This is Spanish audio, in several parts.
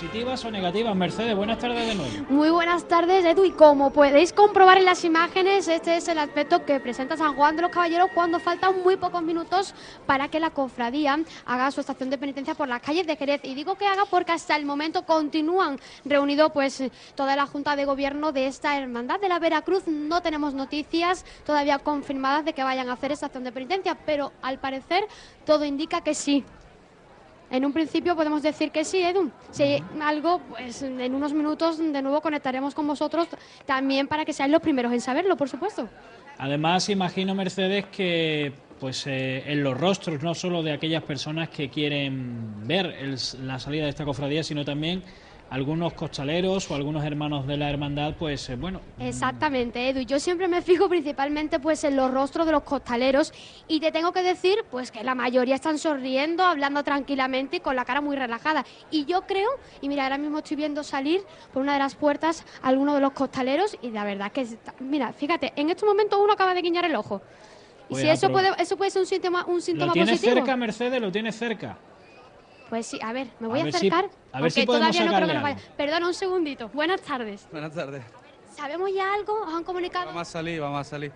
¿Positivas o negativas? Mercedes, buenas tardes de nuevo. Muy buenas tardes, Edu, y como podéis comprobar en las imágenes, este es el aspecto que presenta San Juan de los Caballeros cuando faltan muy pocos minutos para que la cofradía haga su estación de penitencia por las calles de Jerez. Y digo que haga porque hasta el momento continúan reunidos pues toda la Junta de Gobierno de esta hermandad de la Veracruz. No tenemos noticias todavía confirmadas de que vayan a hacer estación de penitencia, pero al parecer todo indica que sí. En un principio podemos decir que sí, Edu. Si algo, pues en unos minutos de nuevo conectaremos con vosotros también para que seáis los primeros en saberlo, por supuesto. Además, imagino, Mercedes, que pues en los rostros no solo de aquellas personas que quieren ver la salida de esta cofradía, sino también algunos costaleros o algunos hermanos de la hermandad, pues bueno. Exactamente, Edu. Yo siempre me fijo principalmente pues en los rostros de los costaleros y te tengo que decir pues que la mayoría están sonriendo, hablando tranquilamente y con la cara muy relajada. Y yo creo, y mira, ahora mismo estoy viendo salir por una de las puertas a alguno de los costaleros y la verdad que, mira, fíjate, en estos momentos uno acaba de guiñar el ojo. Y Pues si eso puede ser un síntoma positivo. ¿Lo tienes cerca, Mercedes? ¿Lo tienes cerca? Pues sí, a ver, me voy a acercar. A ver si podemos todavía no creo que sacarle nos vaya. Perdona un segundito. Buenas tardes. Buenas tardes. ¿Sabemos ya algo? ¿Os han comunicado? Vamos a salir.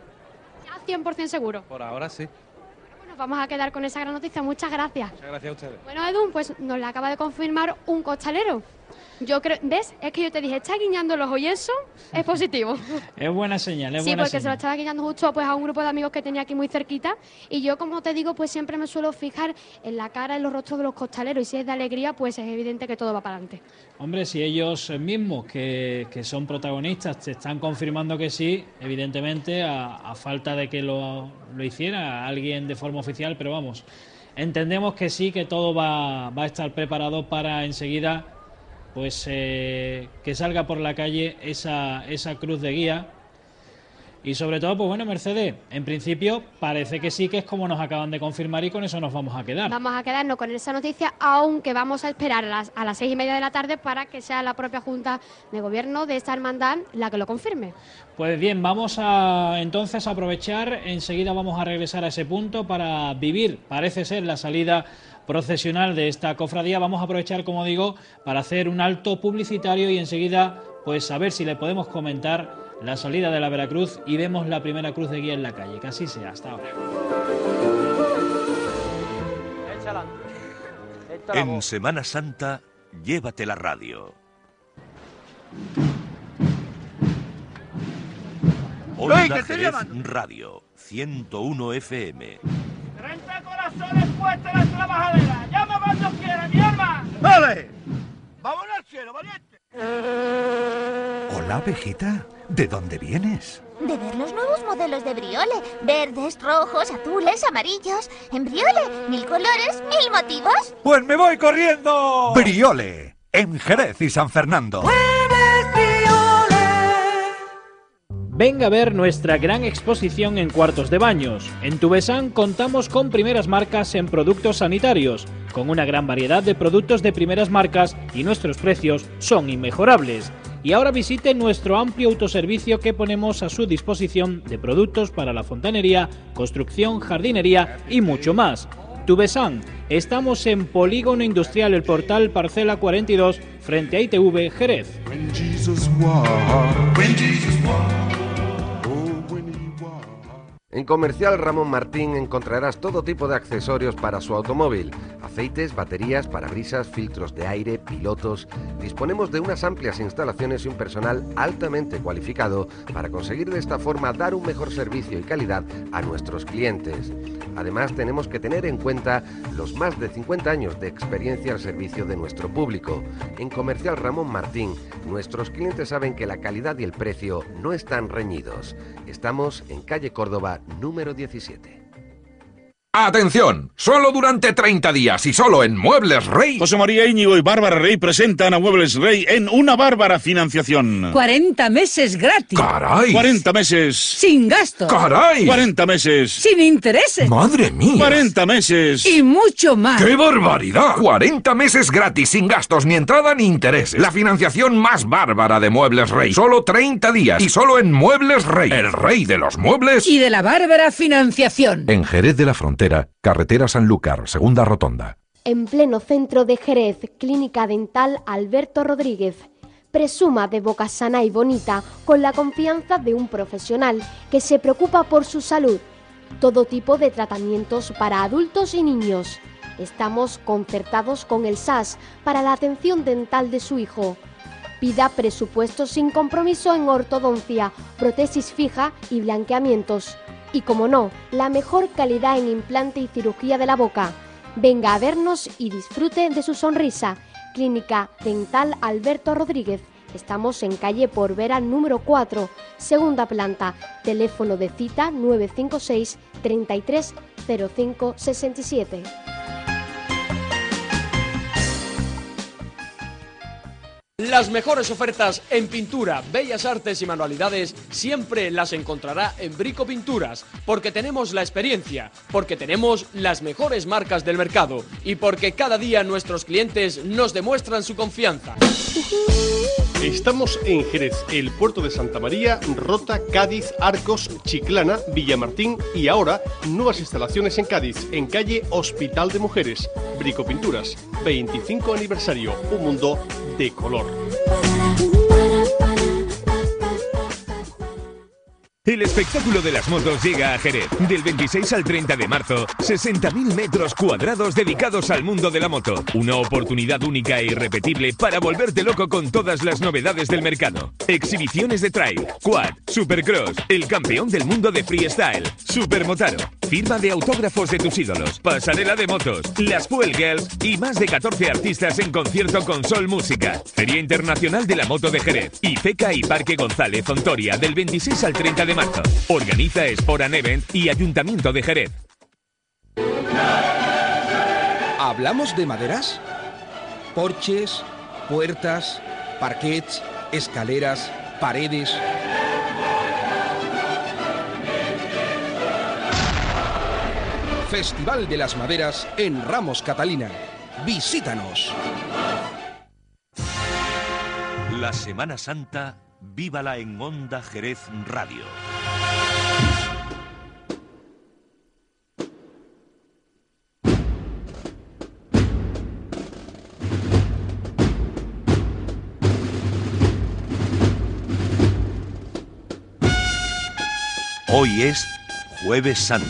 Ya 100% seguro. Por ahora sí. Bueno, vamos a quedar con esa gran noticia. Muchas gracias. Muchas gracias a ustedes. Bueno, Edu, pues nos la acaba de confirmar un costalero. Yo creo, ¿ves? Es que yo te dije, está guiñando los ojos y eso es positivo. Es buena señal, es sí, buena porque señal. se lo estaba guiñando justo pues a un grupo de amigos que tenía aquí muy cerquita. Y yo, como te digo, pues siempre me suelo fijar en la cara, en los rostros de los costaleros. Y si es de alegría, pues es evidente que todo va para adelante. Hombre, si ellos mismos, que son protagonistas, te están confirmando que sí, evidentemente, a falta de que lo hiciera alguien de forma oficial, pero vamos, entendemos que sí, que todo va a estar preparado para enseguida pues que salga por la calle esa cruz de guía. Y sobre todo, pues bueno, Mercedes, en principio parece que sí, que es como nos acaban de confirmar y con eso nos vamos a quedar. Vamos a quedarnos con esa noticia, aunque vamos a esperar a las 6:30 de la tarde para que sea la propia Junta de Gobierno de esta hermandad la que lo confirme. Pues bien, vamos a entonces aprovechar, enseguida vamos a regresar a ese punto para vivir, parece ser, la salida procesional de esta cofradía. Vamos a aprovechar, como digo, para hacer un alto publicitario y enseguida pues a ver si le podemos comentar la salida de la Veracruz y vemos la primera cruz de guía en la calle. Que así sea, hasta ahora. En Semana Santa, llévate la radio. Onda Jerez Radio, 101 FM. 30 corazones puestos en la trabajadera. Llama cuando quiera, mi arma. ¡Vale! ¡Vámonos al cielo, valiente! Hola, abejita. ¿De dónde vienes? De ver los nuevos modelos de Briole. Verdes, rojos, azules, amarillos. En Briole, 1000 colores, 1000 motivos. ¡Pues me voy corriendo! Briole, en Jerez y San Fernando. Venga a ver nuestra gran exposición en cuartos de baños. En Tubesán contamos con primeras marcas en productos sanitarios, con una gran variedad de productos de primeras marcas y nuestros precios son inmejorables. Y ahora visite nuestro amplio autoservicio que ponemos a su disposición de productos para la fontanería, construcción, jardinería y mucho más. Tubesán, estamos en Polígono Industrial El Portal, parcela 42, frente a ITV, Jerez. En Comercial Ramón Martín encontrarás todo tipo de accesorios para su automóvil, aceites, baterías, parabrisas, filtros de aire, pilotos. Disponemos de unas amplias instalaciones y un personal altamente cualificado para conseguir de esta forma dar un mejor servicio y calidad a nuestros clientes. Además, tenemos que tener en cuenta los más de 50 años de experiencia al servicio de nuestro público. En Comercial Ramón Martín, nuestros clientes saben que la calidad y el precio no están reñidos. Estamos en calle Córdoba, número 17. ¡Atención! Solo durante 30 días y solo en Muebles Rey. José María Íñigo y Bárbara Rey presentan a Muebles Rey en una bárbara financiación. 40 meses gratis. ¡Caray! 40 meses. Sin gastos. ¡Caray! 40 meses. Sin intereses. ¡Madre mía! 40 meses. Y mucho más. ¡Qué barbaridad! 40 meses gratis, sin gastos, ni entrada ni intereses. La financiación más bárbara de Muebles Rey. Solo 30 días y solo en Muebles Rey. El rey de los muebles. Y de la bárbara financiación. En Jerez de la Frontera, carretera Sanlúcar, segunda rotonda. En pleno centro de Jerez, Clínica Dental Alberto Rodríguez. Presuma de boca sana y bonita con la confianza de un profesional que se preocupa por su salud. Todo tipo de tratamientos para adultos y niños. Estamos concertados con el SAS para la atención dental de su hijo. Pida presupuestos sin compromiso en ortodoncia, prótesis fija y blanqueamientos. Y como no, la mejor calidad en implante y cirugía de la boca. Venga a vernos y disfrute de su sonrisa. Clínica Dental Alberto Rodríguez. Estamos en calle Porvera número 4, segunda planta. Teléfono de cita 956 33 05 67. Las mejores ofertas en pintura, bellas artes y manualidades siempre las encontrará en Brico Pinturas, porque tenemos la experiencia, porque tenemos las mejores marcas del mercado y porque cada día nuestros clientes nos demuestran su confianza. Estamos en Jerez, el puerto de Santa María, Rota, Cádiz, Arcos, Chiclana, Villamartín y ahora nuevas instalaciones en Cádiz, en calle Hospital de Mujeres. Brico Pinturas, 25 aniversario, un mundo de color. El espectáculo de las motos llega a Jerez. Del 26 al 30 de marzo, 60.000 metros cuadrados dedicados al mundo de la moto. Una oportunidad única e irrepetible para volverte loco con todas las novedades del mercado. Exhibiciones de trail, quad, supercross, el campeón del mundo de freestyle, supermotaro, firma de autógrafos de tus ídolos, pasarela de motos, las Fuel Girls y más de 14 artistas en concierto con Sol Música. Feria Internacional de la Moto de Jerez. IFECA y Parque González Ontoria del 26 al 30 de marzo. Organiza Sport and Event y Ayuntamiento de Jerez. ¿Hablamos de maderas? Porches, puertas, parquets, escaleras, paredes. Festival de las Maderas en Ramos Catalina. Visítanos. La Semana Santa, vívala en Onda Jerez Radio. Hoy es Jueves Santo.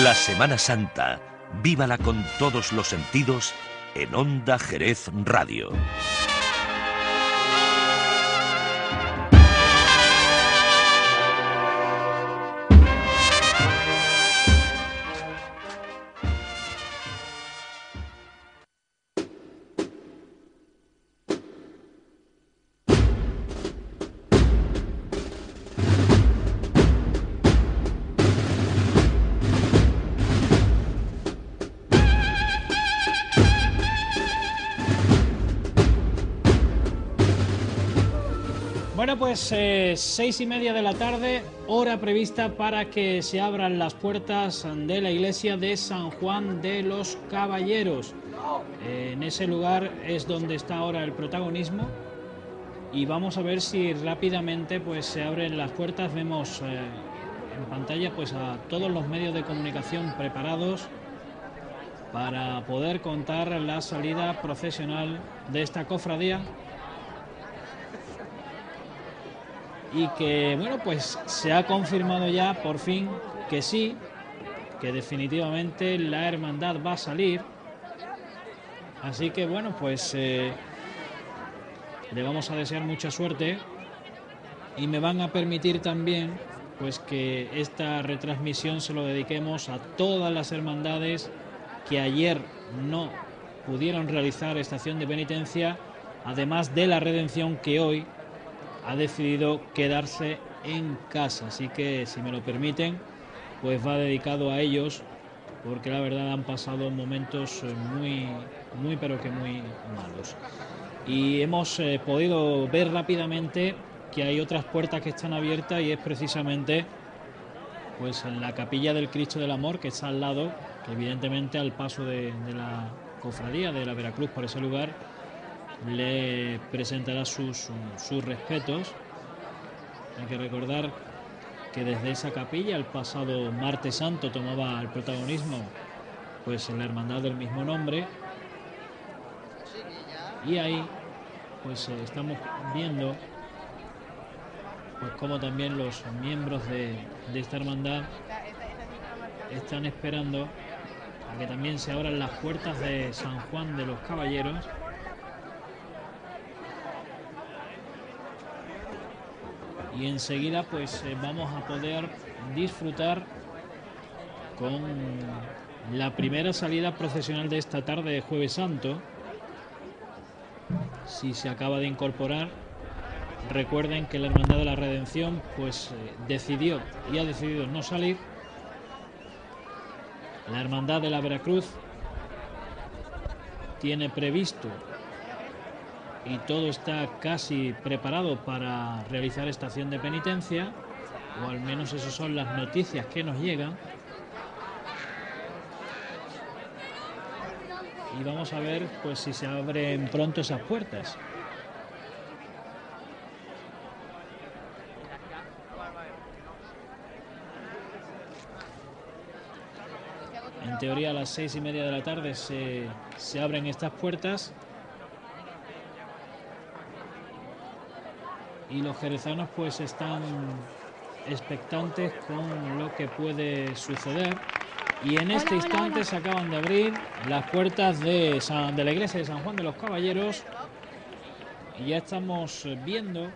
La Semana Santa, vívala con todos los sentidos en Onda Jerez Radio. Bueno, pues 6:30 de la tarde, hora prevista para que se abran las puertas de la iglesia de San Juan de los Caballeros. En ese lugar es donde está ahora el protagonismo y vamos a ver si rápidamente pues se abren las puertas. Vemos en pantalla pues a todos los medios de comunicación preparados para poder contar la salida procesional de esta cofradía. Y que, bueno, pues se ha confirmado ya por fin que sí, que definitivamente la hermandad va a salir. Así que, bueno, pues le vamos a desear mucha suerte y me van a permitir también pues que esta retransmisión se lo dediquemos a todas las hermandades que ayer no pudieron realizar estación de penitencia, además de la Redención, que hoy ha decidido quedarse en casa. Así que, si me lo permiten, pues va dedicado a ellos, porque la verdad han pasado momentos muy pero que muy malos. Y hemos podido ver rápidamente que hay otras puertas que están abiertas, y es precisamente pues en la capilla del Cristo del Amor, que está al lado, que evidentemente al paso de la cofradía de la Veracruz por ese lugar le presentará sus respetos. Hay que recordar que desde esa capilla el pasado martes santo tomaba el protagonismo pues en la hermandad del mismo nombre, y ahí pues estamos viendo pues cómo también los miembros de esta hermandad están esperando a que también se abran las puertas de San Juan de los Caballeros. Y enseguida pues vamos a poder disfrutar con la primera salida procesional de esta tarde de Jueves Santo. Si se acaba de incorporar, recuerden que la Hermandad de la Redención pues decidió y ha decidido no salir. La Hermandad de la Veracruz tiene previsto, y todo está casi preparado para realizar estación de penitencia, o al menos esas son las noticias que nos llegan. Y vamos a ver pues si se abren pronto esas puertas. En teoría a las 6:30 de la tarde se abren estas puertas. Y los jerezanos pues están expectantes con lo que puede suceder. Y en este instante se acaban de abrir las puertas de la iglesia de San Juan de los Caballeros. Y ya estamos viendo.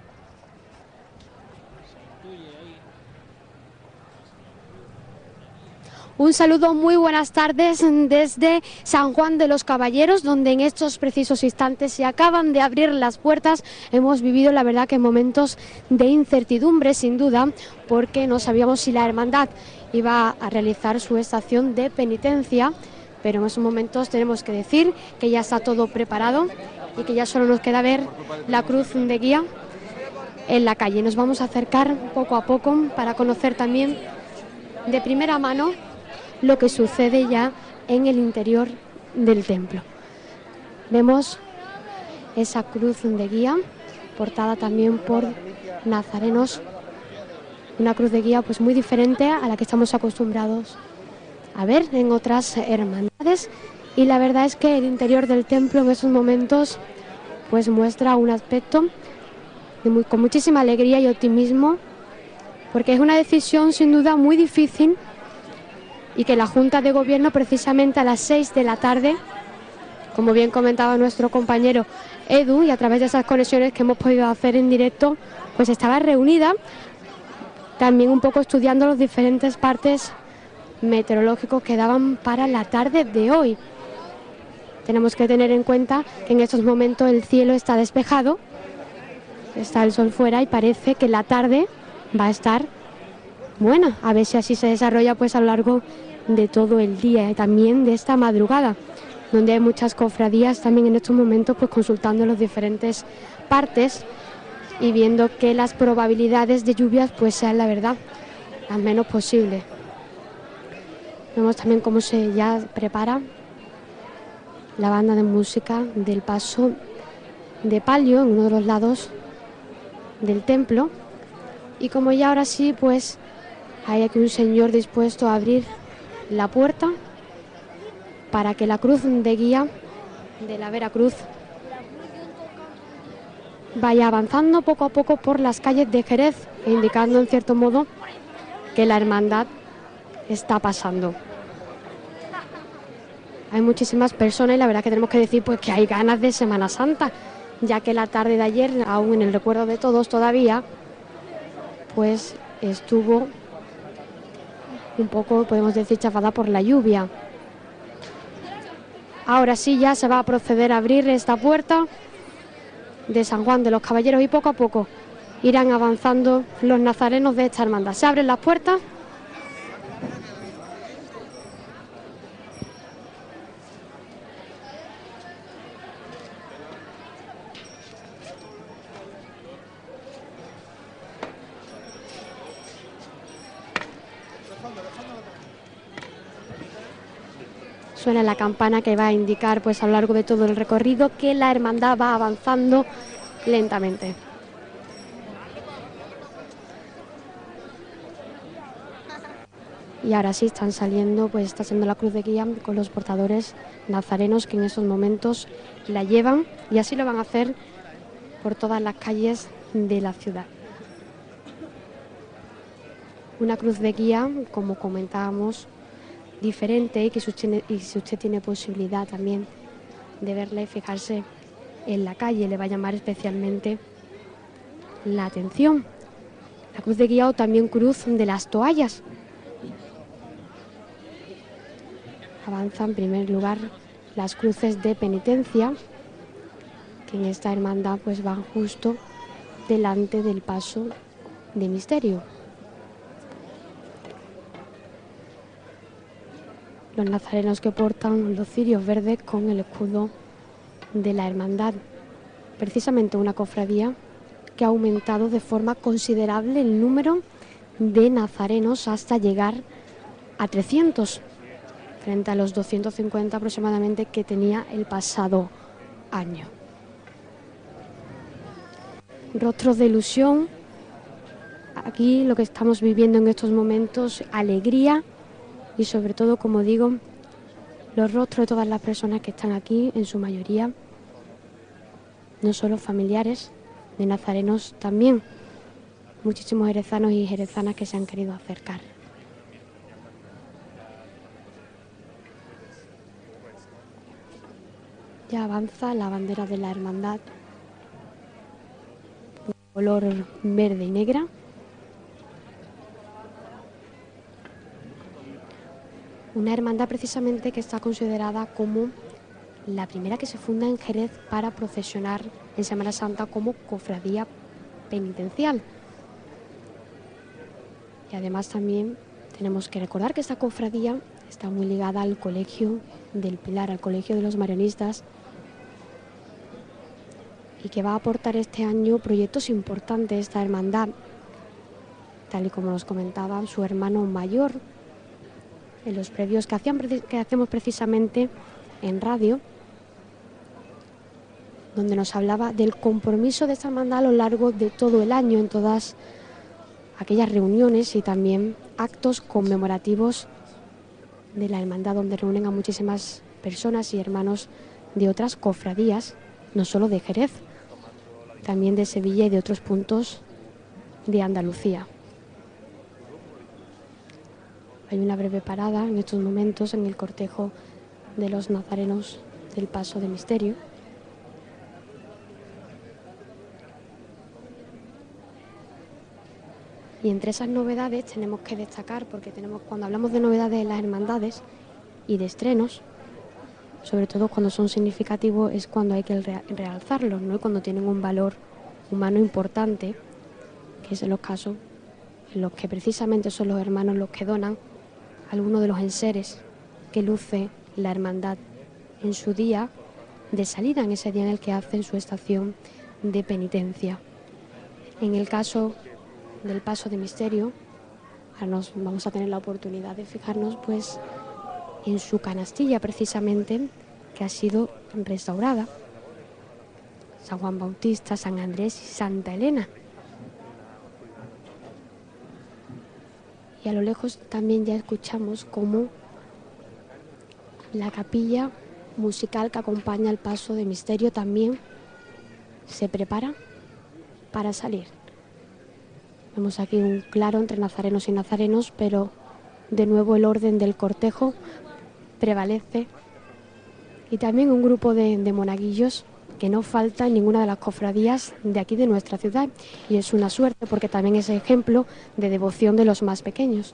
Un saludo, muy buenas tardes desde San Juan de los Caballeros, donde en estos precisos instantes se acaban de abrir las puertas. Hemos vivido, la verdad, que momentos de incertidumbre, sin duda, porque no sabíamos si la hermandad iba a realizar su estación de penitencia, pero en esos momentos tenemos que decir que ya está todo preparado y que ya solo nos queda ver la cruz de guía en la calle. Nos vamos a acercar poco a poco para conocer también de primera mano lo que sucede ya en el interior del templo. Vemos esa cruz de guía portada también por nazarenos, una cruz de guía pues muy diferente a la que estamos acostumbrados a ver en otras hermandades, y la verdad es que el interior del templo en esos momentos pues muestra un aspecto con muchísima alegría y optimismo, porque es una decisión sin duda muy difícil y que la Junta de Gobierno precisamente a las 6 de la tarde, como bien comentaba nuestro compañero Edu, y a través de esas conexiones que hemos podido hacer en directo, pues estaba reunida también un poco estudiando los diferentes partes meteorológicos que daban para la tarde de hoy. Tenemos que tener en cuenta que en estos momentos el cielo está despejado, está el sol fuera y parece que la tarde va a estar buena, a ver si así se desarrolla pues a lo largo de todo el día y también de esta madrugada, donde hay muchas cofradías también en estos momentos pues consultando las diferentes partes y viendo que las probabilidades de lluvias pues sean, la verdad, las menos posibles. Vemos también cómo se ya prepara la banda de música del paso de palio en uno de los lados del templo, y como ya ahora sí pues hay aquí un señor dispuesto a abrir la puerta para que la cruz de guía de la Veracruz vaya avanzando poco a poco por las calles de Jerez, indicando en cierto modo que la hermandad está pasando. Hay muchísimas personas y la verdad que tenemos que decir pues que hay ganas de Semana Santa, ya que la tarde de ayer, aún en el recuerdo de todos todavía, pues estuvo un poco, podemos decir, chafada por la lluvia. Ahora sí ya se va a proceder a abrir esta puerta de San Juan de los Caballeros y poco a poco irán avanzando los nazarenos de esta hermandad. Se abren las puertas. Suena la campana que va a indicar pues a lo largo de todo el recorrido que la hermandad va avanzando lentamente. Y ahora sí están saliendo, pues está siendo la cruz de guía con los portadores nazarenos que en esos momentos la llevan, y así lo van a hacer por todas las calles de la ciudad. Una cruz de guía, como comentábamos, diferente, y si usted tiene posibilidad también de verla y fijarse en la calle, le va a llamar especialmente la atención. La cruz de guía o también cruz de las toallas. Avanza en primer lugar las cruces de penitencia, que en esta hermandad pues van justo delante del paso de misterio. Los nazarenos que portan los cirios verdes con el escudo de la hermandad. Precisamente una cofradía que ha aumentado de forma considerable el número de nazarenos hasta llegar a 300, frente a los 250 aproximadamente que tenía el pasado año. Rostros de ilusión. Aquí lo que estamos viviendo en estos momentos, alegría. Y sobre todo, como digo, los rostros de todas las personas que están aquí, en su mayoría, no solo familiares de nazarenos, también muchísimos jerezanos y jerezanas que se han querido acercar. Ya avanza la bandera de la hermandad, de color verde y negra. Una hermandad precisamente que está considerada como la primera que se funda en Jerez para procesionar en Semana Santa como cofradía penitencial. Y además también tenemos que recordar que esta cofradía está muy ligada al Colegio del Pilar, al Colegio de los Marionistas, y que va a aportar este año proyectos importantes esta hermandad, tal y como nos comentaba su hermano mayor en los previos que hacemos precisamente en radio, donde nos hablaba del compromiso de esta hermandad a lo largo de todo el año, en todas aquellas reuniones y también actos conmemorativos de la hermandad, donde reúnen a muchísimas personas y hermanos de otras cofradías, no solo de Jerez, también de Sevilla y de otros puntos de Andalucía. Hay una breve parada en estos momentos en el cortejo de los nazarenos del Paso de Misterio. Y entre esas novedades tenemos que destacar, porque cuando hablamos de novedades en las hermandades y de estrenos, sobre todo cuando son significativos, es cuando hay que realzarlos, ¿no? Y cuando tienen un valor humano importante, que es en los casos en los que precisamente son los hermanos los que donan algunos de los enseres que luce la hermandad en su día de salida, en ese día en el que hacen su estación de penitencia. En el caso del Paso de Misterio, ahora vamos a tener la oportunidad de fijarnos pues en su canastilla precisamente, que ha sido restaurada. San Juan Bautista, San Andrés y Santa Elena. Y a lo lejos también ya escuchamos cómo la capilla musical que acompaña el Paso de Misterio también se prepara para salir. Vemos aquí un claro entre nazarenos y nazarenos, pero de nuevo el orden del cortejo prevalece. Y también un grupo de monaguillos que no falta en ninguna de las cofradías de aquí de nuestra ciudad. Y es una suerte porque también es ejemplo de devoción de los más pequeños,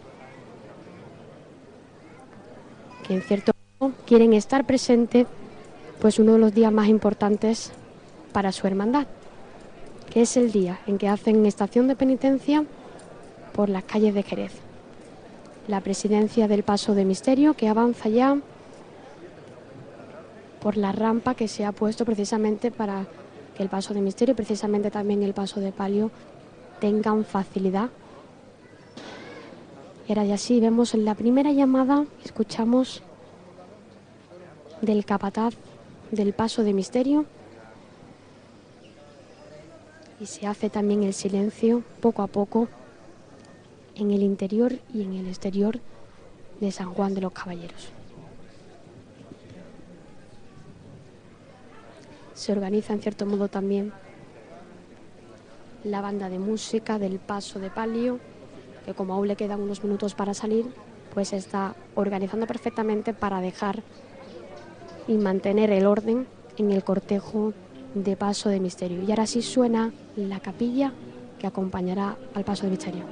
que en cierto modo quieren estar presentes pues uno de los días más importantes para su hermandad, que es el día en que hacen estación de penitencia por las calles de Jerez. La presidencia del Paso de Misterio que avanza ya por la rampa que se ha puesto precisamente para que el Paso de Misterio y precisamente también el Paso de Palio tengan facilidad. Y ahora ya sí vemos en la primera llamada, escuchamos del capataz del Paso de Misterio y se hace también el silencio poco a poco en el interior y en el exterior de San Juan de los Caballeros. Se organiza en cierto modo también la banda de música del Paso de Palio, que como aún le quedan unos minutos para salir, pues está organizando perfectamente para dejar y mantener el orden en el cortejo de Paso de Misterio. Y ahora sí suena la capilla que acompañará al Paso de Misterio.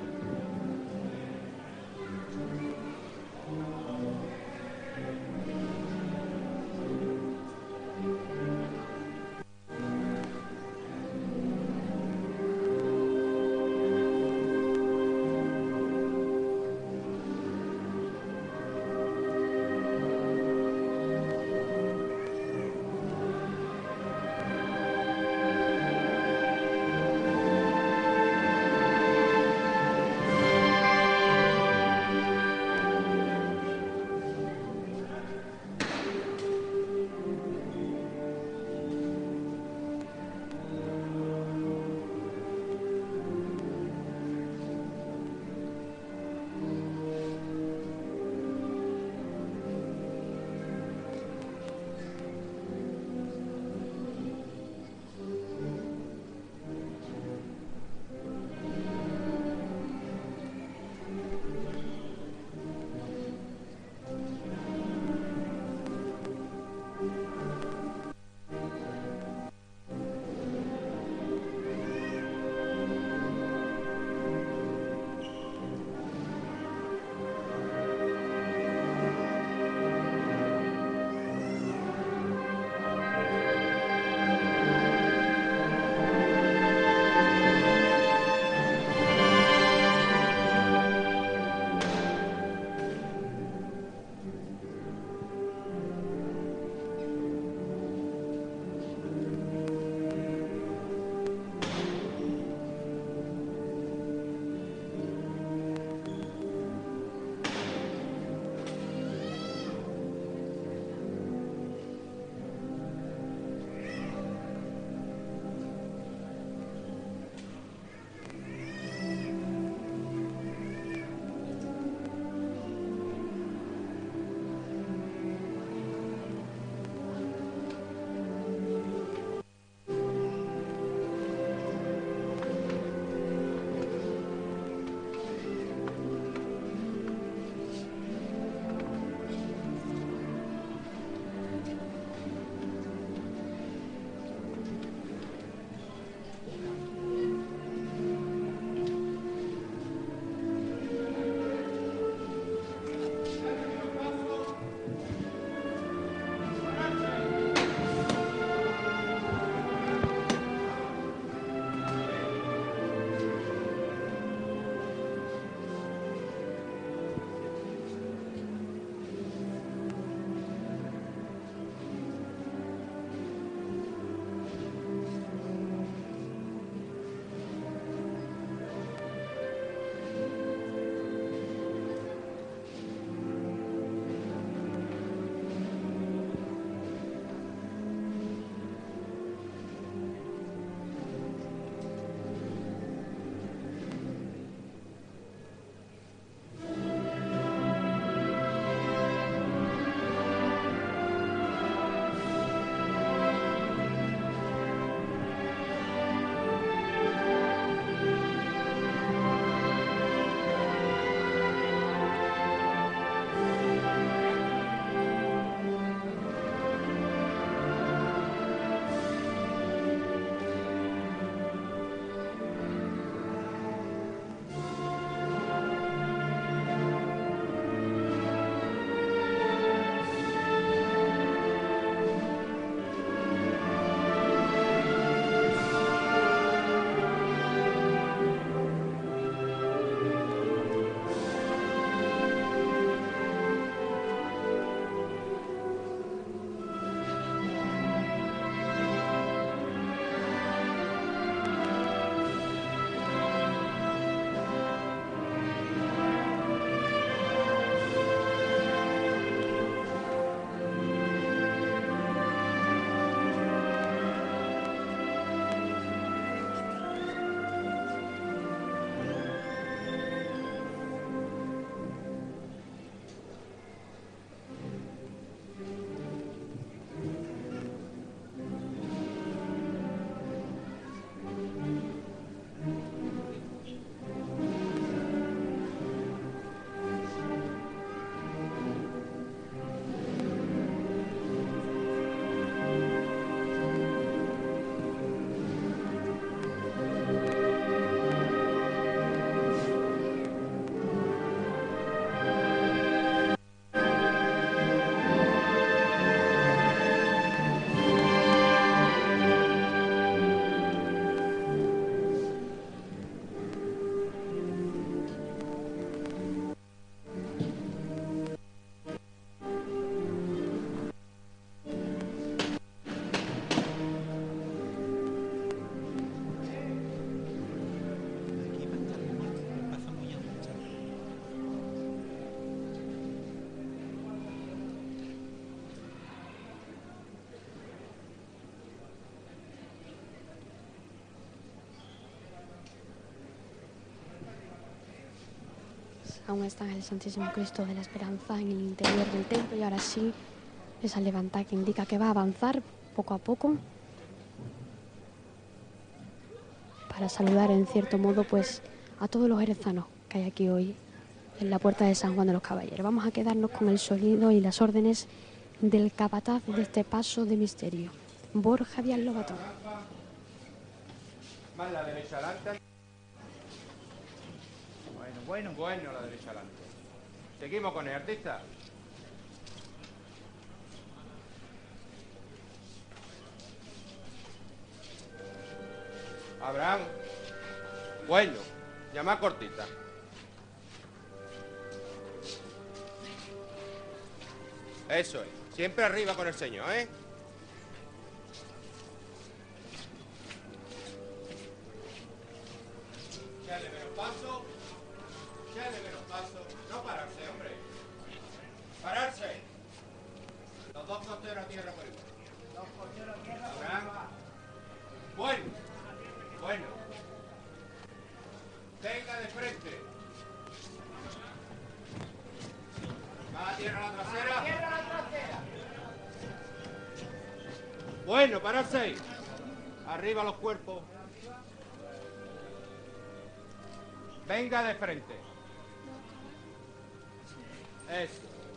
aún está el Santísimo Cristo de la Esperanza en el interior del templo y ahora sí, esa levantada que indica que va a avanzar poco a poco para saludar en cierto modo pues a todos los jerezanos que hay aquí hoy en la puerta de San Juan de los Caballeros. Vamos a quedarnos con el sonido y las órdenes del capataz de este paso de misterio, Borja Díaz Lobatón. Más la derecha adelante. Bueno, la derecha adelante. Seguimos con el artista. Abraham. Bueno, llama cortita. Eso es. Siempre arriba con el señor, ¿eh? Echarle menos paso. Echarle menos paso. No pararse, hombre. Pararse. Los dos costeros a tierra por igual. Dos costeros a tierra. Abraham. Bueno. Venga de frente. Va a tierra la trasera. Bueno, pararse ahí. Arriba los cuerpos. Venga de frente. Eso.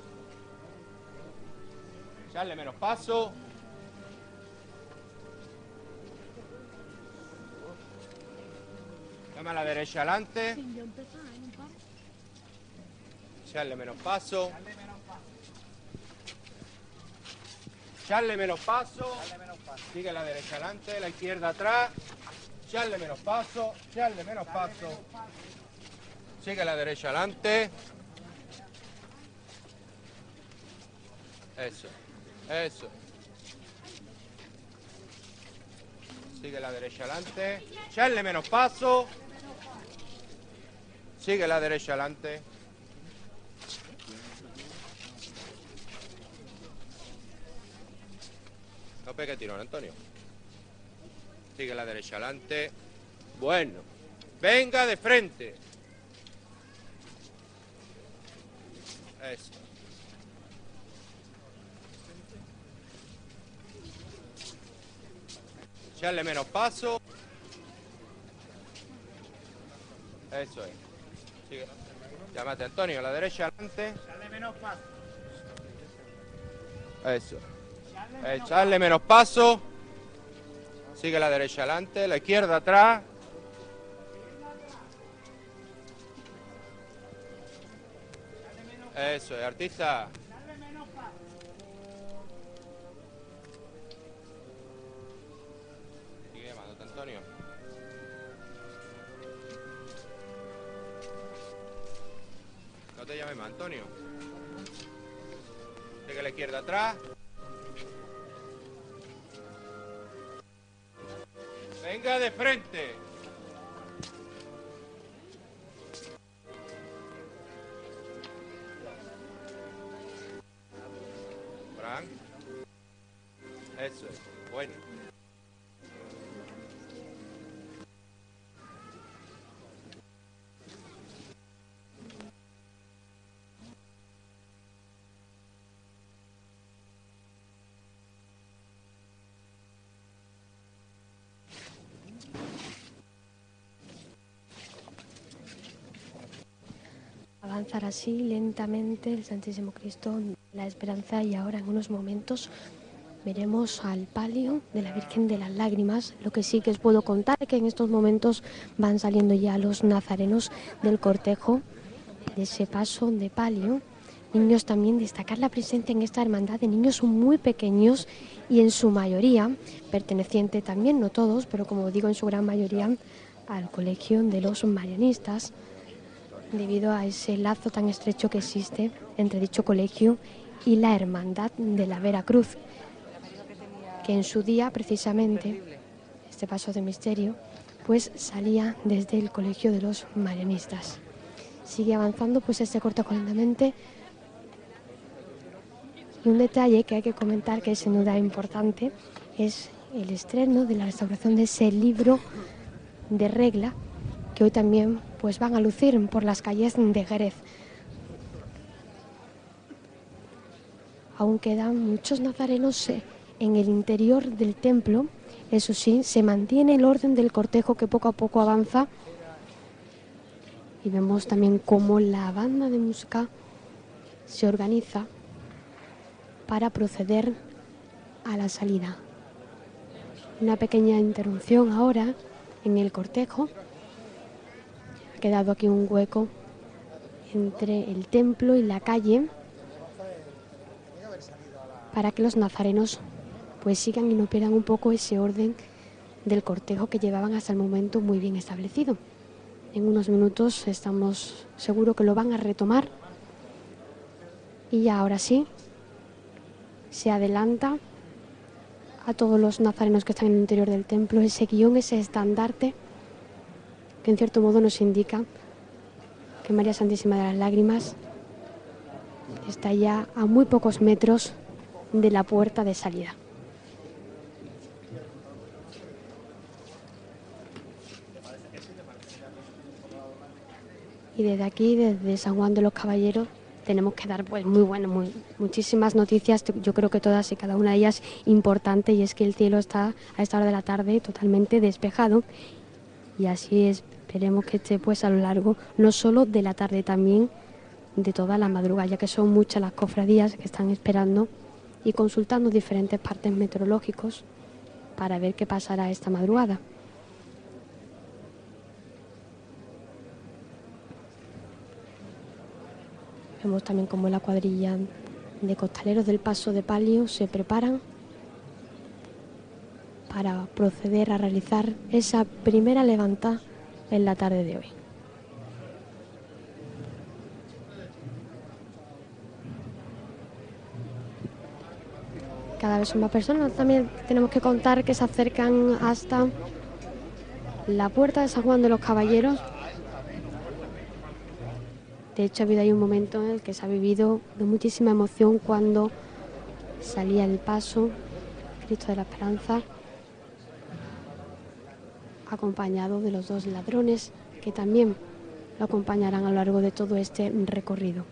Echarle menos paso. Llama a la derecha adelante. Echarle menos paso. Echarle menos paso. Sigue la derecha adelante, la izquierda atrás. Echarle menos paso. Echarle menos paso. Sigue la derecha adelante. Eso. Sigue la derecha adelante. Echarle menos paso. Sigue la derecha adelante. No pegue tirón, Antonio. Sigue la derecha adelante. Bueno. Venga de frente. Eso. Echarle menos paso. Eso es. Sigue. Llámate, Antonio, a la derecha adelante. Echarle menos paso. Eso. Echarle menos paso. Sigue la derecha adelante, la izquierda atrás. Eso es, artista. Sigue llamándote, Antonio. No te llames más, Antonio. Sigue la izquierda atrás. Venga de frente. Frank. Eso es. Bueno. Avanzar así lentamente el Santísimo Cristo, la Esperanza, y ahora en unos momentos veremos al palio de la Virgen de las Lágrimas. Lo que sí que os puedo contar es que en estos momentos van saliendo ya los nazarenos del cortejo de ese paso de palio. Niños también, destacar la presencia en esta hermandad de niños muy pequeños y en su mayoría perteneciente también, no todos, pero como digo en su gran mayoría, al colegio de los marianistas, debido a ese lazo tan estrecho que existe entre dicho colegio y la Hermandad de la Veracruz, que en su día precisamente este paso de misterio pues salía desde el colegio de los marianistas. Sigue avanzando pues este cortejo lentamente, y un detalle que hay que comentar que es sin duda importante es el estreno de la restauración de ese libro de regla que hoy también pues van a lucir por las calles de Jerez. Aún quedan muchos nazarenos en el interior del templo. Eso sí, se mantiene el orden del cortejo que poco a poco avanza. Y vemos también cómo la banda de música se organiza para proceder a la salida. Una pequeña interrupción ahora en el cortejo. Ha quedado aquí un hueco entre el templo y la calle para que los nazarenos pues sigan y no pierdan un poco ese orden del cortejo que llevaban hasta el momento muy bien establecido. En unos minutos estamos seguros que lo van a retomar. Y ya ahora sí, se adelanta a todos los nazarenos que están en el interior del templo ese guión, ese estandarte, que en cierto modo nos indica que María Santísima de las Lágrimas está ya a muy pocos metros de la puerta de salida. Y desde aquí, desde San Juan de los Caballeros, tenemos que dar pues muchísimas noticias, yo creo que todas y cada una de ellas importantes, y es que el cielo está a esta hora de la tarde totalmente despejado, y así esperemos que esté pues a lo largo no solo de la tarde, también de toda la madrugada, ya que son muchas las cofradías que están esperando y consultando diferentes partes meteorológicos para ver qué pasará esta madrugada. Vemos también cómo la cuadrilla de costaleros del Paso de Palio se preparan para proceder a realizar esa primera levantada en la tarde de hoy. Cada vez son más personas. También tenemos que contar que se acercan hasta la puerta de San Juan de los Caballeros. De hecho, ha habido ahí un momento en el que se ha vivido de muchísima emoción cuando salía el paso, Cristo de la Esperanza, acompañado de los dos ladrones que también lo acompañarán a lo largo de todo este recorrido.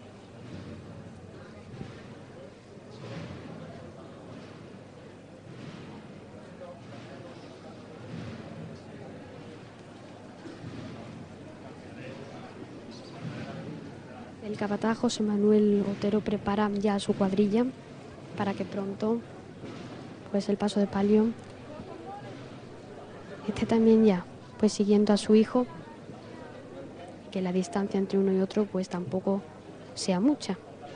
El capataz José Manuel Otero prepara ya su cuadrilla para que pronto pues el Paso de Palio esté también ya pues siguiendo a su hijo, que la distancia entre uno y otro pues tampoco sea mucha.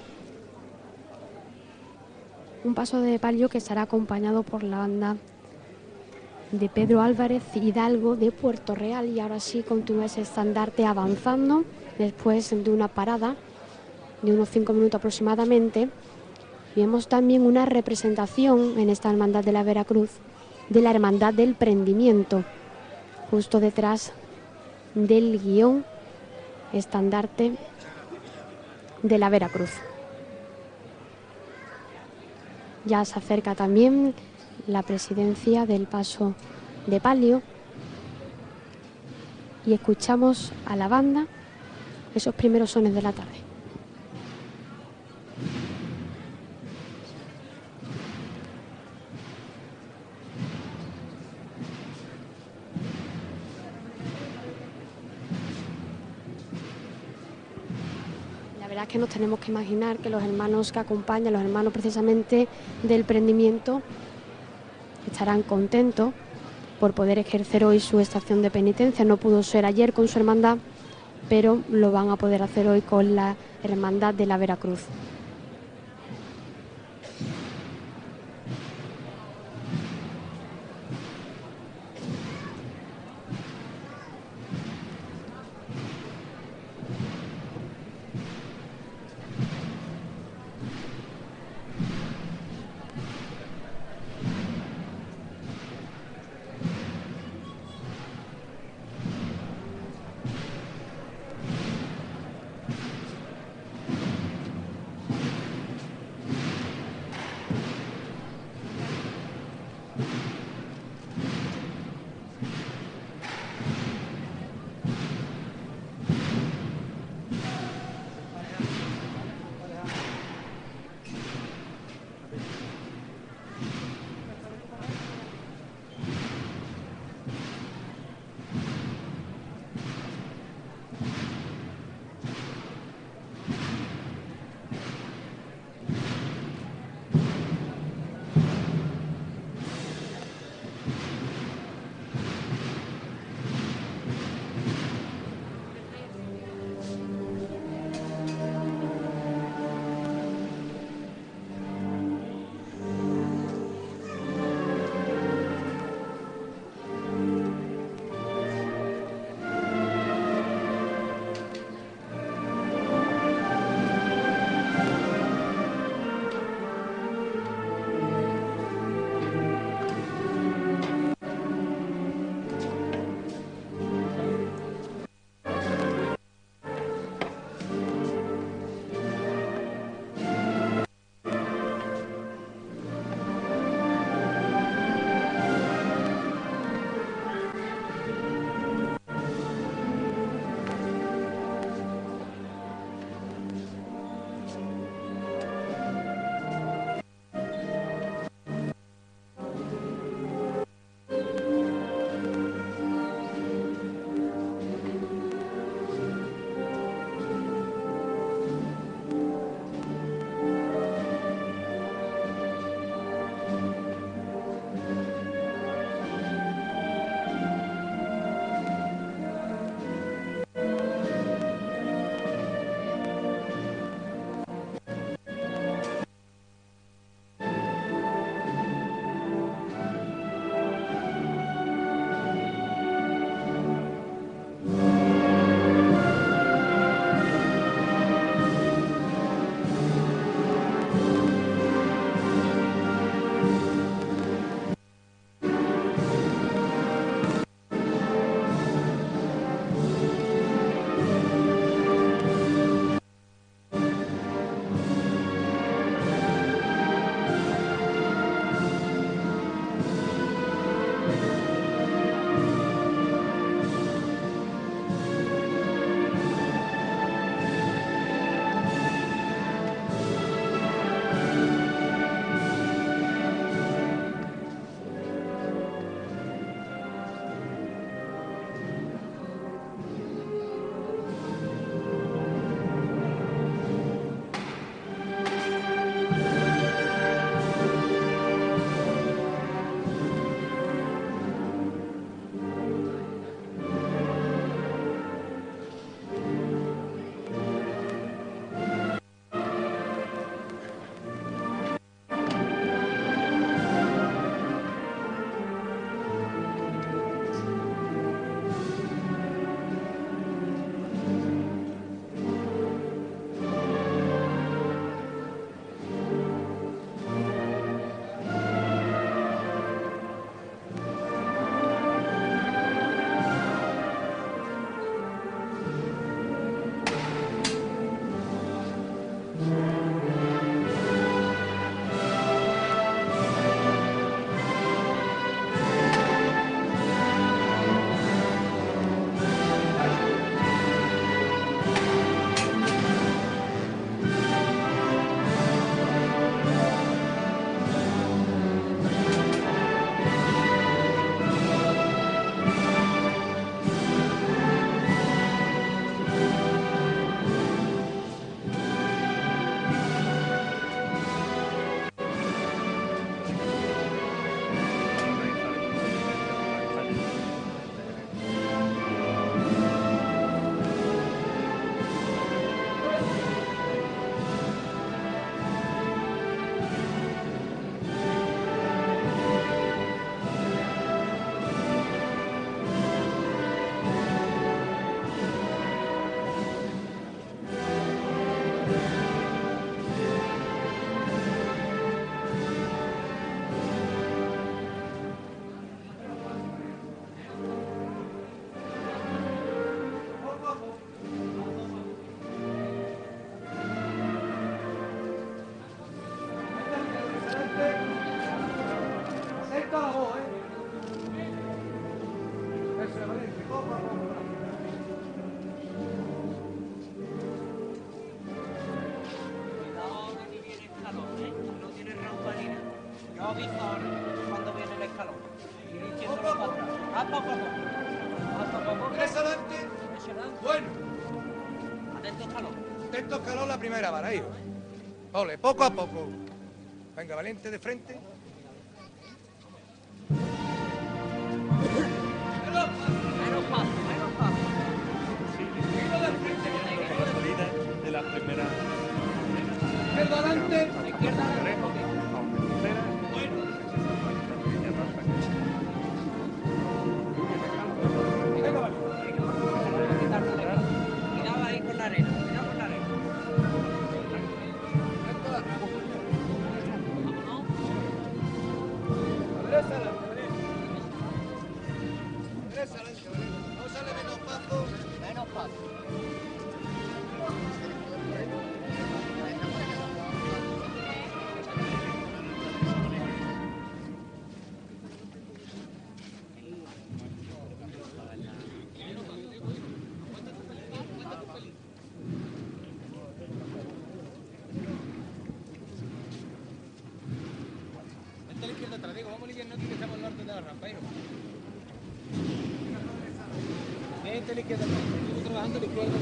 Un Paso de Palio que estará acompañado por la banda de Pedro Álvarez Hidalgo de Puerto Real, y ahora sí continúa ese estandarte avanzando después de una parada de unos 5 minutos aproximadamente. Y vemos también una representación en esta Hermandad de la Veracruz de la Hermandad del Prendimiento, justo detrás del guión estandarte de la Veracruz. Ya se acerca también la presidencia del Paso de Palio y escuchamos a la banda esos primeros sones de la tarde. La verdad es que nos tenemos que imaginar que los hermanos que acompañan, los hermanos precisamente del Prendimiento, estarán contentos por poder ejercer hoy su estación de penitencia. No pudo ser ayer con su hermandad, pero lo van a poder hacer hoy con la Hermandad de la Veracruz. cuando viene el escalón. Y diciéndolo para atrás. A poco a poco. Tres adelante. Bueno. Atento escalón. Atento escalón la primera vara, hijo. Ole, poco a poco. Venga, valiente de frente. Menos paso. La salida de la primera. Izquierda adelante. Izquierda adelante. Cuidado ahí con la arena. Cuidado con la arena. No sale menos paso. Menos paso. Vente a la izquierda atrás, digo, vamos a lidiar aquí que estamos al norte de la rampa, hijo. Vente a la izquierda atrás, sigo trabajando a la izquierda.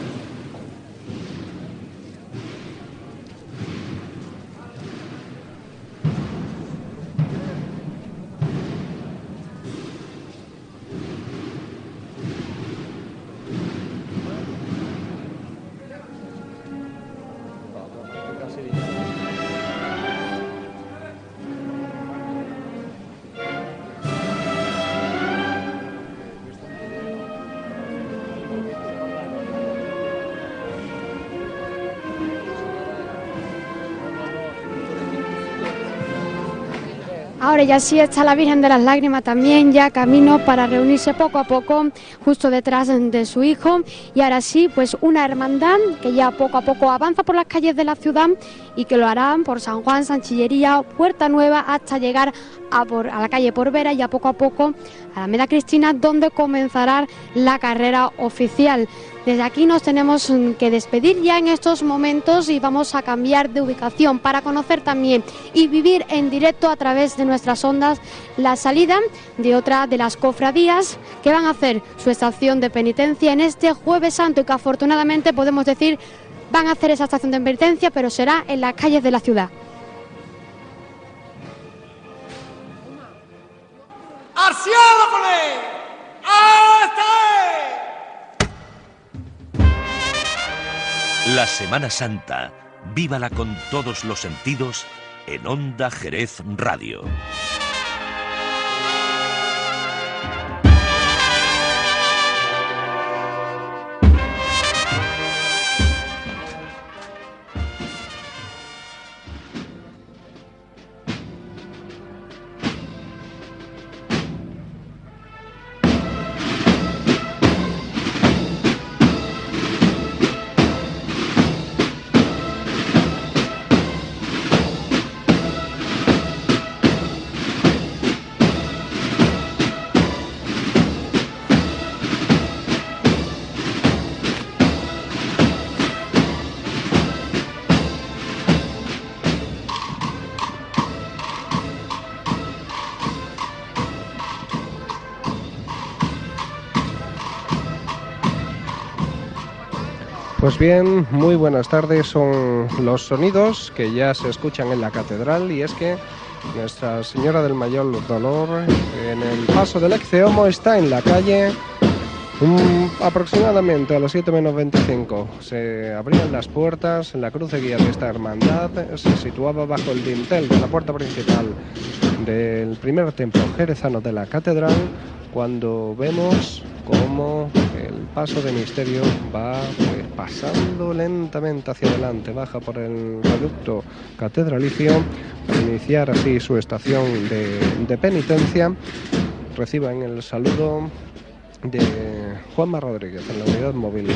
Ahora ya sí está la Virgen de las Lágrimas también ya camino para reunirse poco a poco justo detrás de su hijo. Y ahora sí, pues una hermandad que ya poco a poco avanza por las calles de la ciudad y que lo harán por San Juan, Sanchillería, Puerta Nueva hasta llegar a la calle Porvera y a poco a la Alameda Cristina, donde comenzará la carrera oficial. Desde aquí nos tenemos que despedir ya en estos momentos y vamos a cambiar de ubicación para conocer también y vivir en directo a través de nuestras ondas la salida de otra de las cofradías que van a hacer su estación de penitencia en este Jueves Santo y que afortunadamente podemos decir van a hacer esa estación de penitencia, pero será en las calles de la ciudad. ¡Al cielo con él! ¡Hasta ahí! La Semana Santa, vívala con todos los sentidos en Onda Jerez Radio. Pues bien, muy buenas tardes, son los sonidos que ya se escuchan en la catedral y es que Nuestra Señora del Mayor Dolor en el paso del Exceomo está en la calle aproximadamente a las 7 menos 25. Se abrían las puertas, la cruz de guía de esta hermandad se situaba bajo el dintel de la puerta principal del primer templo jerezano de la catedral, cuando vemos cómo el paso de misterio va pasando lentamente hacia adelante, baja por el reducto catedralicio para iniciar así su estación de penitencia. Reciban el saludo de Juanma Rodríguez en la unidad móvil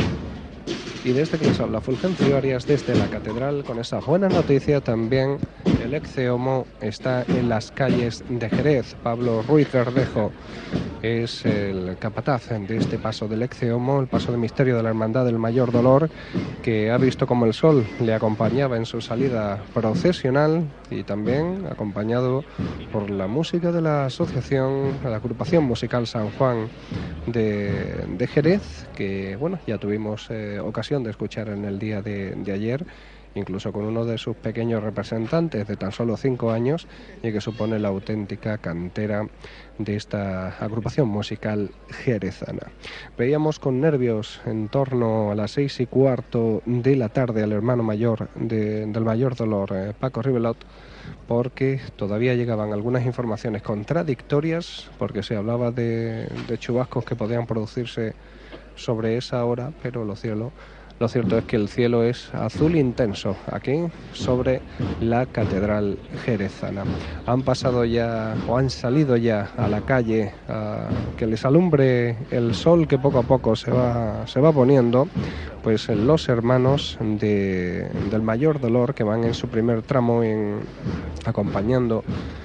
y desde que les habla Fulgencio Arias desde la catedral, con esa buena noticia también el Ecce-Homo está en las calles de Jerez. Pablo Ruiz Verdejo es el capataz de este paso del Ecce-Homo, el paso de misterio de la Hermandad del Mayor Dolor, que ha visto como el sol le acompañaba en su salida procesional y también acompañado por la música de la asociación, la agrupación musical San Juan de Jerez, que bueno, ya tuvimos ocasión de escuchar en el día de ayer, incluso con uno de sus pequeños representantes de tan solo 5 años, y que supone la auténtica cantera de esta agrupación musical jerezana. Veíamos con nervios en torno a las 6:15 de la tarde al hermano mayor del Mayor Dolor, Paco Ribelot, porque todavía llegaban algunas informaciones contradictorias, porque se hablaba de chubascos que podían producirse sobre esa hora, pero lo cierto es que el cielo es azul intenso aquí sobre la catedral jerezana. Han pasado ya o han salido ya a la calle a que les alumbre el sol que poco a poco se va poniendo, pues los hermanos del Mayor Dolor, que van en su primer tramo acompañando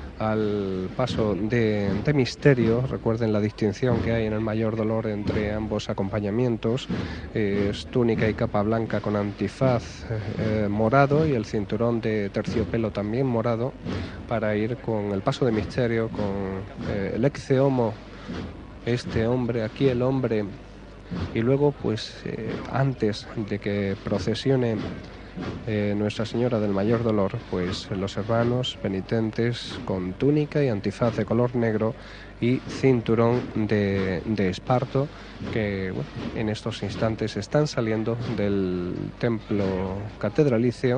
al paso de misterio. Recuerden la distinción que hay en el Mayor Dolor entre ambos acompañamientos, es túnica y capa blanca con antifaz morado y el cinturón de terciopelo también morado, para ir con el paso de misterio, con el Ecce-Homo, este hombre, aquí el hombre, y luego pues antes de que procesione Nuestra Señora del Mayor Dolor, pues los hermanos penitentes con túnica y antifaz de color negro y cinturón de esparto, que bueno, en estos instantes están saliendo del templo catedralicio,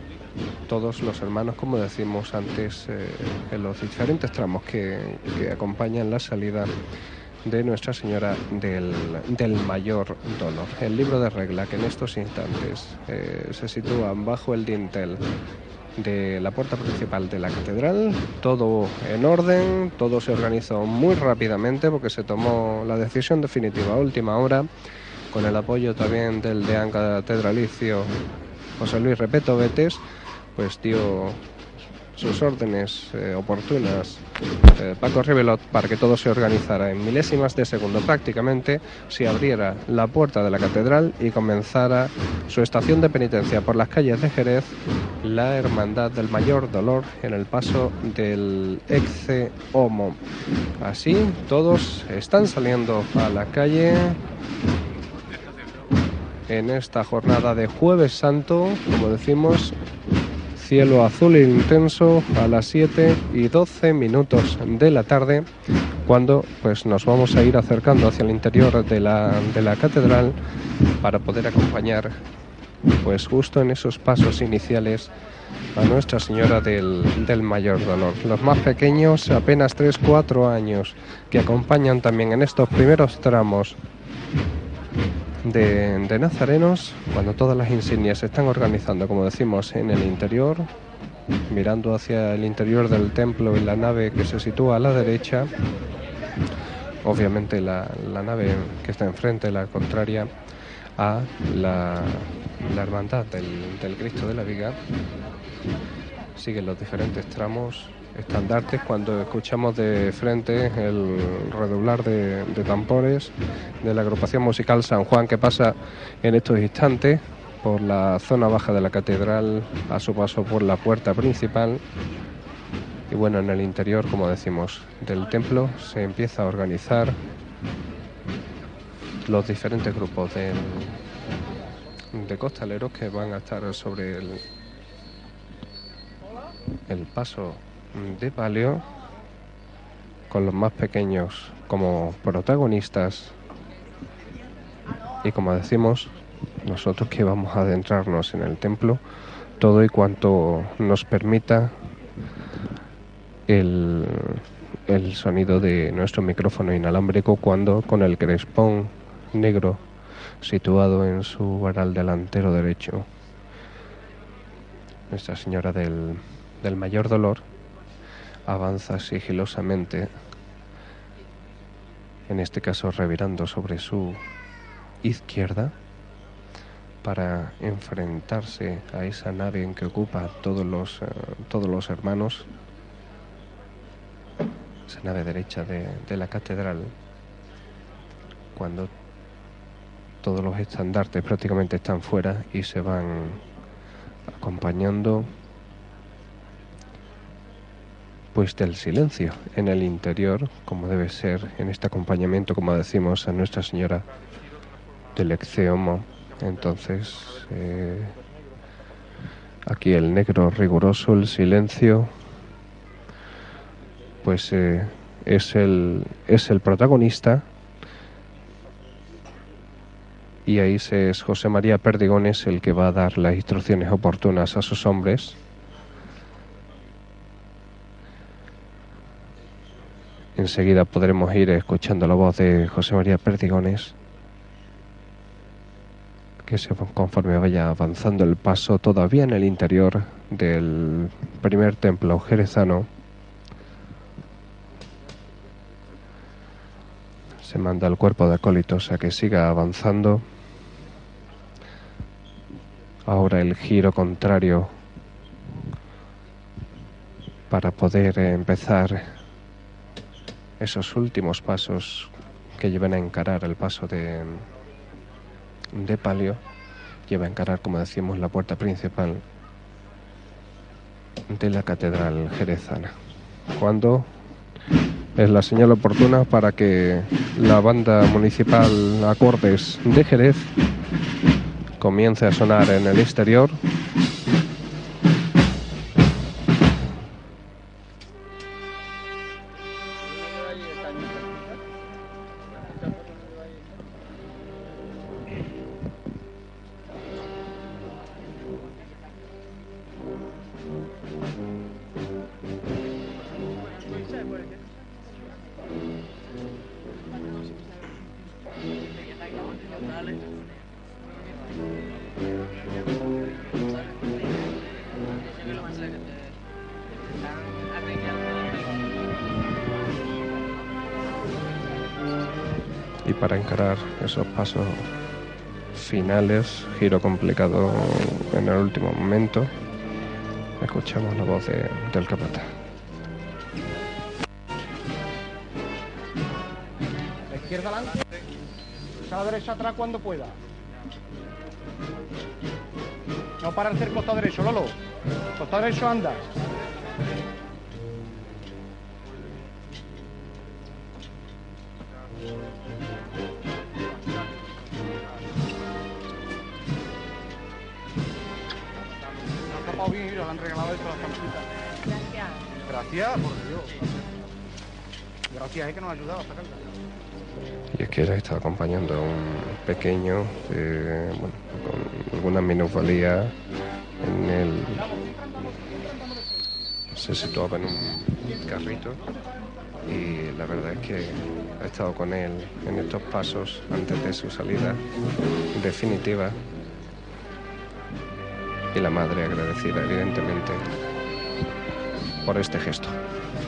todos los hermanos, como decimos antes, en los diferentes tramos que acompañan la salida de Nuestra Señora del Mayor Dolor. El libro de regla, que en estos instantes se sitúa bajo el dintel de la puerta principal de la catedral, todo en orden, todo se organizó muy rápidamente porque se tomó la decisión definitiva a última hora, con el apoyo también del deán catedralicio José Luis Repeto Betes, pues dio sus órdenes oportunas Paco Ribelot para que todo se organizara en milésimas de segundo. Prácticamente se abriera la puerta de la catedral y comenzara su estación de penitencia por las calles de Jerez, la Hermandad del Mayor Dolor, en el paso del Ecce-Homo. Así todos están saliendo a la calle en esta jornada de Jueves Santo, como decimos, cielo azul intenso a las 7:12 de la tarde, cuando pues nos vamos a ir acercando hacia el interior de la catedral para poder acompañar pues justo en esos pasos iniciales a Nuestra Señora del Mayor Dolor. Los más pequeños, apenas 3-4 años, que acompañan también en estos primeros tramos de nazarenos, cuando todas las insignias se están organizando, como decimos, en el interior, mirando hacia el interior del templo y la nave que se sitúa a la derecha, obviamente la nave que está enfrente, la contraria a la hermandad del Cristo de la Viga. Siguen los diferentes tramos, estandartes, cuando escuchamos de frente el redoblar de tambores de la agrupación musical San Juan, que pasa en estos instantes por la zona baja de la catedral a su paso por la puerta principal. Y bueno, en el interior, como decimos, del templo se empieza a organizar los diferentes grupos de costaleros que van a estar sobre el paso de palio, con los más pequeños como protagonistas, y como decimos, nosotros que vamos a adentrarnos en el templo todo y cuanto nos permita el sonido de nuestro micrófono inalámbrico, cuando con el crespón negro situado en su varal delantero derecho, Nuestra Señora del Mayor Dolor avanza sigilosamente, en este caso revirando sobre su izquierda, para enfrentarse a esa nave en que ocupa todos los hermanos, esa nave derecha de la catedral, cuando todos los estandartes prácticamente están fuera y se van acompañando pues del silencio en el interior, como debe ser en este acompañamiento, como decimos, a Nuestra Señora del Ecceomo. Entonces aquí el negro riguroso, el silencio, pues es el protagonista. Y ahí es José María Perdigones el que va a dar las instrucciones oportunas a sus hombres. Enseguida podremos ir escuchando la voz de José María Perdigones, que conforme vaya avanzando el paso todavía en el interior del primer templo jerezano, se manda al cuerpo de acólitos a que siga avanzando. Ahora el giro contrario para poder empezar esos últimos pasos que llevan a encarar el paso de palio, lleva a encarar, como decíamos, la puerta principal de la catedral jerezana. Cuando es la señal oportuna para que la banda municipal Acordes de Jerez comience a sonar en el exterior. Y para encarar esos pasos finales, giro complicado en el último momento, escuchamos la voz del capataz. La izquierda adelante, la derecha atrás cuando pueda. No para hacer costado derecho, Lolo. Costado derecho anda. Bien, mira, le han regalado esto a las campitas. Gracias. Gracias, por Dios. Gracias, que nos ha ayudado a sacarla. Y es que ella está acompañando a un pequeño con alguna minusvalía en el... Se situaba en un carrito y la verdad es que ha estado con él en estos pasos antes de su salida definitiva. Y la madre agradecida, evidentemente, por este gesto.